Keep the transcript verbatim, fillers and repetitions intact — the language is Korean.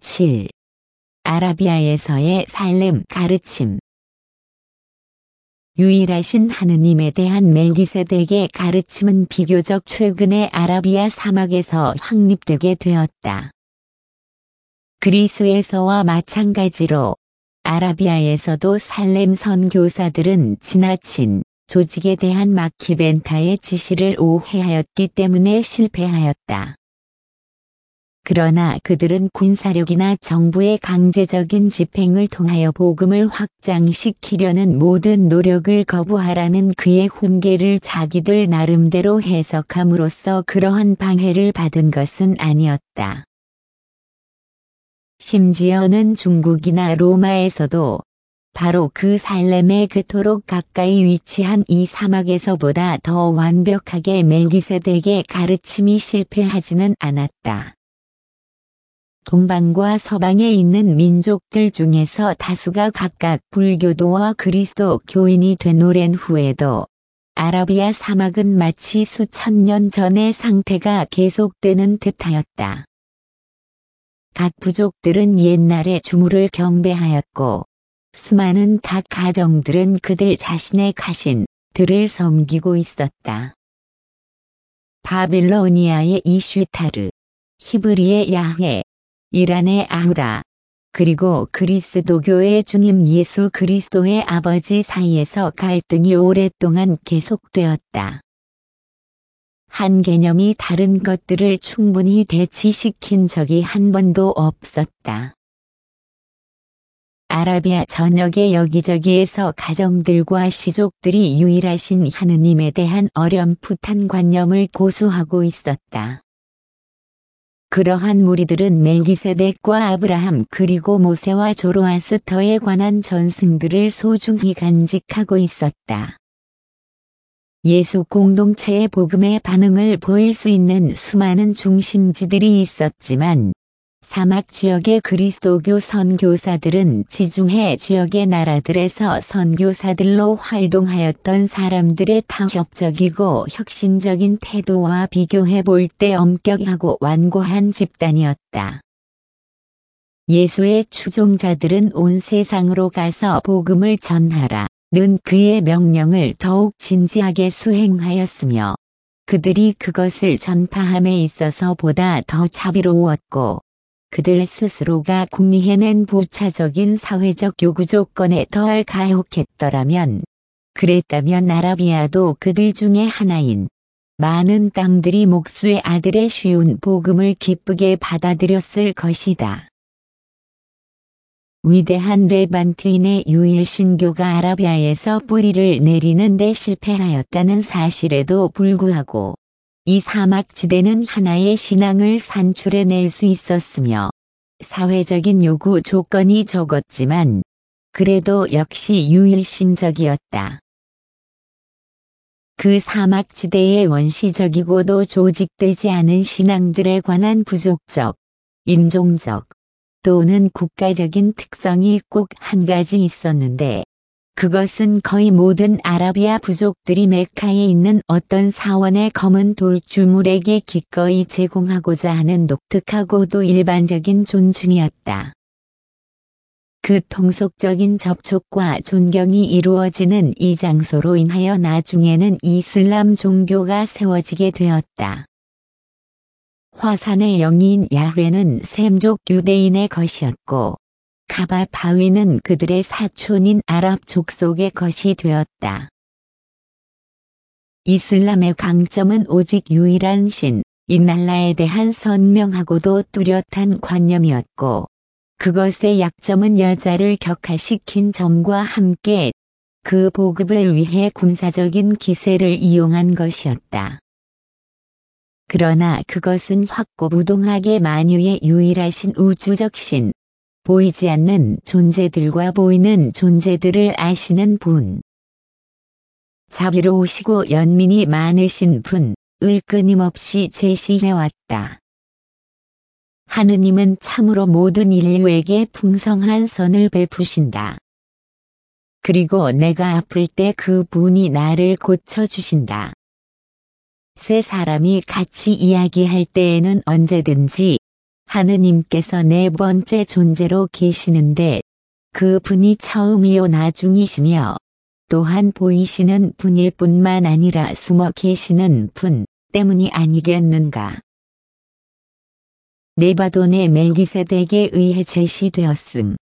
칠. 아라비아에서의 살렘 가르침. 유일하신 하느님에 대한 멜기세덱의 가르침은 비교적 최근에 아라비아 사막에서 확립되게 되었다. 그리스에서와 마찬가지로 아라비아에서도 살렘 선교사들은 지나친 조직에 대한 마키벤타의 지시를 오해하였기 때문에 실패하였다. 그러나 그들은 군사력이나 정부의 강제적인 집행을 통하여 복음을 확장시키려는 모든 노력을 거부하라는 그의 훈계를 자기들 나름대로 해석함으로써 그러한 방해를 받은 것은 아니었다. 심지어는 중국이나 로마에서도 바로 그 살렘에 그토록 가까이 위치한 이 사막에서보다 더 완벽하게 멜기세덱의 가르침이 실패하지는 않았다. 동방과 서방에 있는 민족들 중에서 다수가 각각 불교도와 그리스도교인이 된 오랜 후에도 아라비아 사막은 마치 수천 년 전의 상태가 계속되는 듯하였다. 각 부족들은 옛날에 주물을 경배하였고 수많은 각 가정들은 그들 자신의 가신들을 섬기고 있었다. 바빌로니아의 이슈타르, 히브리의 야훼, 이란의 아후라, 그리고 그리스도교의 주님 예수 그리스도의 아버지 사이에서 갈등이 오랫동안 계속되었다. 한 개념이 다른 것들을 충분히 대치시킨 적이 한 번도 없었다. 아라비아 전역의 여기저기에서 가정들과 시족들이 유일하신 하느님에 대한 어렴풋한 관념을 고수하고 있었다. 그러한 무리들은 멜기세덱과 아브라함 그리고 모세와 조로아스터에 관한 전승들을 소중히 간직하고 있었다. 예수 공동체의 복음에 반응을 보일 수 있는 수많은 중심지들이 있었지만 사막 지역의 그리스도교 선교사들은 지중해 지역의 나라들에서 선교사들로 활동하였던 사람들의 타협적이고 혁신적인 태도와 비교해 볼 때 엄격하고 완고한 집단이었다. 예수의 추종자들은 온 세상으로 가서 복음을 전하라 는 그의 명령을 더욱 진지하게 수행하였으며 그들이 그것을 전파함에 있어서 보다 더 자비로웠고 그들 스스로가 궁리해낸 부차적인 사회적 요구 조건에 덜 가혹했더라면 그랬다면 아라비아도 그들 중에 하나인 많은 땅들이 목수의 아들의 쉬운 복음을 기쁘게 받아들였을 것이다. 위대한 레반트인의 유일 신교가 아라비아에서 뿌리를 내리는 데 실패하였다는 사실에도 불구하고 이 사막지대는 하나의 신앙을 산출해낼 수 있었으며 사회적인 요구 조건이 적었지만 그래도 역시 유일신적이었다. 그 사막지대의 원시적이고도 조직되지 않은 신앙들에 관한 부족적, 인종적 또는 국가적인 특성이 꼭 한 가지 있었는데 그것은 거의 모든 아라비아 부족들이 메카에 있는 어떤 사원의 검은 돌주물에게 기꺼이 제공하고자 하는 독특하고도 일반적인 존중이었다. 그 통속적인 접촉과 존경이 이루어지는 이 장소로 인하여 나중에는 이슬람 종교가 세워지게 되었다. 화산의 영인 야훼는 셈족 유대인의 것이었고 카바 바위는 그들의 사촌인 아랍 족속의 것이 되었다. 이슬람의 강점은 오직 유일한 신, 인날라에 대한 선명하고도 뚜렷한 관념이었고 그것의 약점은 여자를 격화시킨 점과 함께 그 보급을 위해 군사적인 기세를 이용한 것이었다. 그러나 그것은 확고부동하게 만유의 유일하신 우주적 신, 보이지 않는 존재들과 보이는 존재들을 아시는 분, 자비로우시고 연민이 많으신 분을 끊임없이 제시해왔다. 하느님은 참으로 모든 인류에게 풍성한 선을 베푸신다. 그리고 내가 아플 때 그 분이 나를 고쳐주신다. 세 사람이 같이 이야기할 때에는 언제든지 하느님께서 네 번째 존재로 계시는데 그 분이 처음이요 나중이시며 또한 보이시는 분일 뿐만 아니라 숨어 계시는 분 때문이 아니겠는가. 네바돈의 멜기세덱에 의해 제시되었음.